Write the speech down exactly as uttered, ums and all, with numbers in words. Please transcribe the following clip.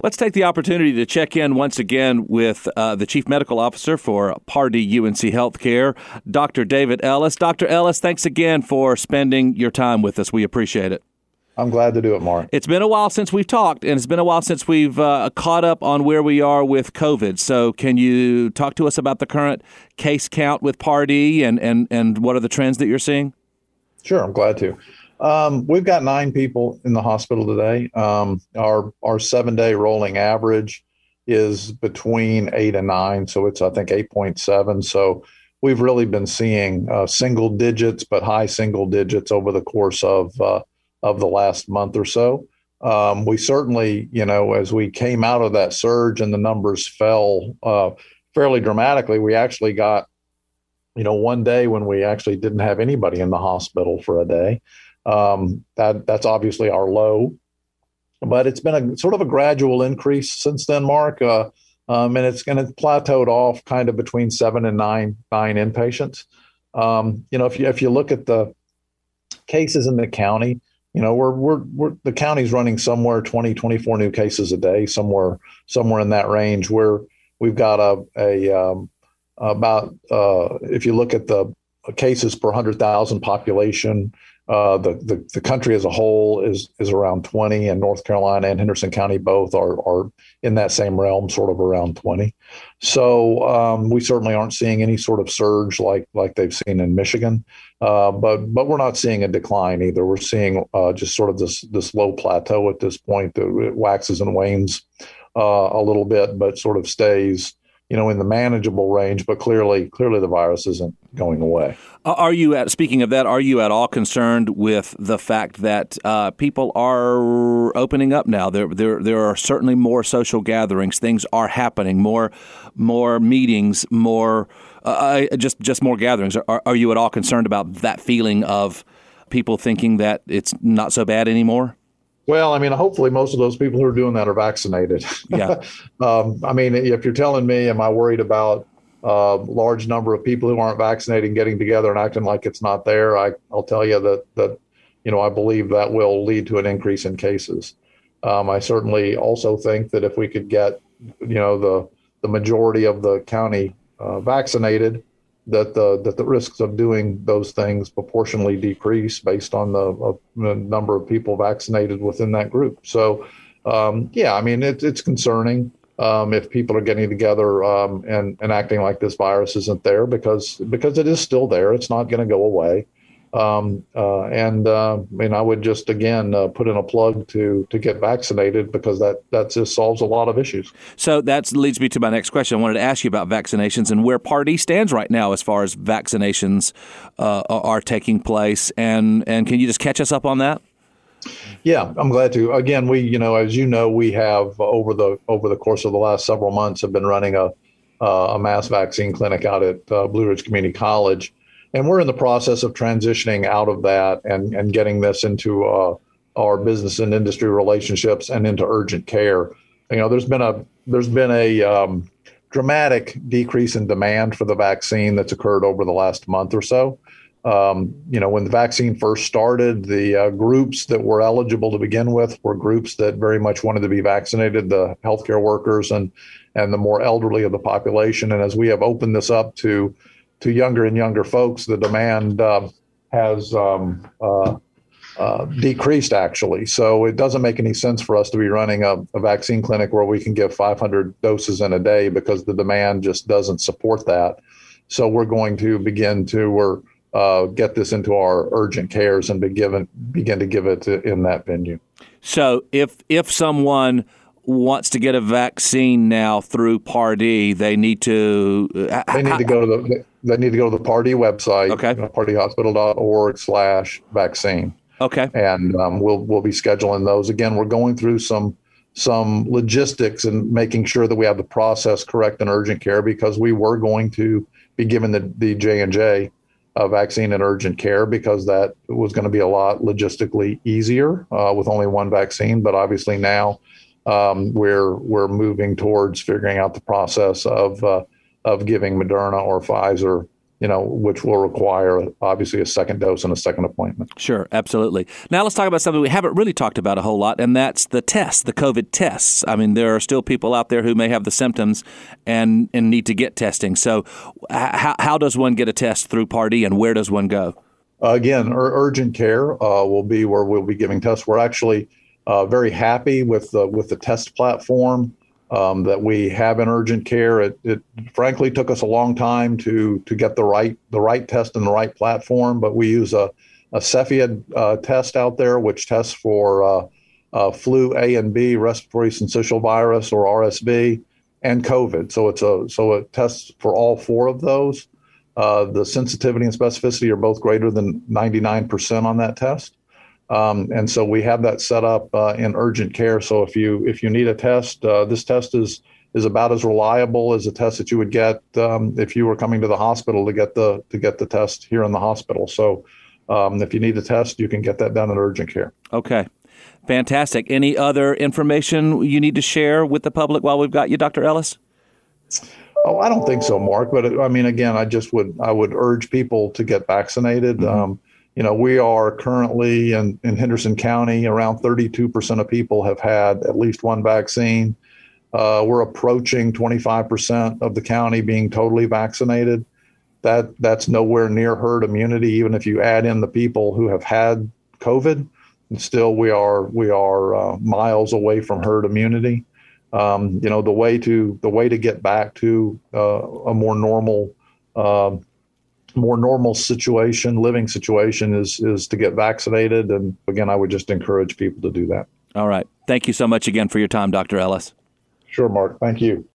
Let's take the opportunity to check in once again with uh, the Chief Medical Officer for Pardee U N C Healthcare, Doctor David Ellis. Doctor Ellis, thanks again for spending your time with us. We appreciate it. I'm glad to do it, Mark. It's been a while since we've talked, and it's been a while since we've uh, caught up on where we are with COVID. So can you talk to us about the current case count with Pardee and, and, and what are the trends that you're seeing? Sure, I'm glad to. Um, we've got nine people in the hospital today. Um, our our seven-day rolling average is between eight and nine, so it's, I think, eight point seven. So we've really been seeing uh, single digits, but high single digits over the course of uh, of the last month or so. Um, we certainly, you know, as we came out of that surge and the numbers fell uh, fairly dramatically, we actually got, you know, one day when we actually didn't have anybody in the hospital for a day. Um, that that's obviously our low, but it's been a sort of a gradual increase since then, Mark. Uh, um, and it's going to plateaued off kind of between seven and nine, nine inpatients. Um, you know, if you, if you look at the cases in the county, you know, we're, we're, we're, the county's running somewhere twenty, twenty-four new cases a day, somewhere, somewhere in that range where we've got a, a, um, about, uh, if you look at the cases per one hundred thousand population, Uh, the, the the country as a whole is is around twenty, and North Carolina and Henderson County both are are in that same realm, sort of around twenty. So um, we certainly aren't seeing any sort of surge like like they've seen in Michigan, uh, but but we're not seeing a decline either. We're seeing uh, just sort of this this low plateau at this point that it waxes and wanes uh, a little bit, but sort of stays, you know, in the manageable range, but clearly, clearly the virus isn't going away. Are you at, speaking of that, are you at all concerned with the fact that uh, people are opening up now? There, there, there are certainly more social gatherings. Things are happening. More, more meetings. More, uh, just, just more gatherings. Are, are you at all concerned about that feeling of people thinking that it's not so bad anymore? Well, I mean, hopefully most of those people who are doing that are vaccinated. Yeah. um, I mean, if you're telling me, am I worried about a large number of people who aren't vaccinated getting together and acting like it's not there? I, I'll tell you that, that, you know, I believe that will lead to an increase in cases. Um, I certainly also think that if we could get, you know, the, the majority of the county uh, vaccinated, that the that the risks of doing those things proportionally decrease based on the, uh, the number of people vaccinated within that group. So, um, yeah, I mean, it, it's concerning um, if people are getting together um, and, and acting like this virus isn't there, because because it is still there. It's not going to go away. Um, uh, and uh, I mean, I would just, again, uh, put in a plug to to get vaccinated, because that, that just solves a lot of issues. So that leads me to my next question. I wanted to ask you about vaccinations and where Pardee stands right now as far as vaccinations uh, are taking place. And, and can you just catch us up on that? Yeah, I'm glad to. Again, we, you know, as you know, we have over the over the course of the last several months have been running a, uh, a mass vaccine clinic out at uh, Blue Ridge Community College. And we're in the process of transitioning out of that and, and getting this into uh, our business and industry relationships and into urgent care. You know, there's been a there's been a um, dramatic decrease in demand for the vaccine that's occurred over the last month or so. Um, you know, when the vaccine first started, the uh, groups that were eligible to begin with were groups that very much wanted to be vaccinated, the healthcare workers and and the more elderly of the population. And as we have opened this up to to younger and younger folks, the demand uh, has um, uh, uh, decreased, actually. So it doesn't make any sense for us to be running a, a vaccine clinic where we can give five hundred doses in a day, because the demand just doesn't support that. So we're going to begin to we're, uh, get this into our urgent cares and be given, begin to give it to, in that venue. So if if someone wants to get a vaccine now through Pardee, they need to uh, they need to go to the they need to go to the Pardee website, okay, you know, pardee hospital dot org slash vaccine. Okay, and um, we'll we'll be scheduling those. Again, we're going through some some logistics and making sure that we have the process correct in urgent care, because we were going to be given the the J and J uh, vaccine in urgent care, because that was going to be a lot logistically easier uh, with only one vaccine. But obviously now Um, we're we're moving towards figuring out the process of uh, of giving Moderna or Pfizer you know, which will require obviously a second dose and a second appointment. Sure, absolutely. Now let's talk about something we haven't really talked about a whole lot, and that's the tests, the COVID tests. I mean, there are still people out there who may have the symptoms and, and need to get testing. So how, how does one get a test through Part E, and where does one go? Uh, again, ur- urgent care uh, will be where we'll be giving tests. We're actually uh, very happy with the, with the test platform Um, that we have in urgent care. It, it frankly took us a long time to to get the right the right test and the right platform, but we use a, a Cepheid uh, test out there, which tests for uh, uh, flu A and B, respiratory syncytial virus or R S V, and COVID. So it's a so it tests for all four of those. Uh, the sensitivity and specificity are both greater than ninety-nine percent on that test. Um, and so we have that set up uh, in urgent care. So if you if you need a test, uh, this test is is about as reliable as a test that you would get um, if you were coming to the hospital to get the to get the test here in the hospital. So um, if you need a test, you can get that done in urgent care. Okay, fantastic. Any other information you need to share with the public while we've got you, Doctor Ellis? Oh, I don't think so, Mark. But I mean, again, I just would I would urge people to get vaccinated. Mm-hmm. Um, You know, we are currently in, in Henderson County, around thirty-two percent of people have had at least one vaccine. Uh, we're approaching twenty-five percent of the county being totally vaccinated. That that's nowhere near herd immunity, even if you add in the people who have had COVID. And still, we are we are uh, miles away from herd immunity. Um, you know, the way to the way to get back to uh, a more normal uh, more normal situation, living situation is is to get vaccinated. And again, I would just encourage people to do that. All right. Thank you so much again for your time, Doctor Ellis. Sure, Mark. Thank you.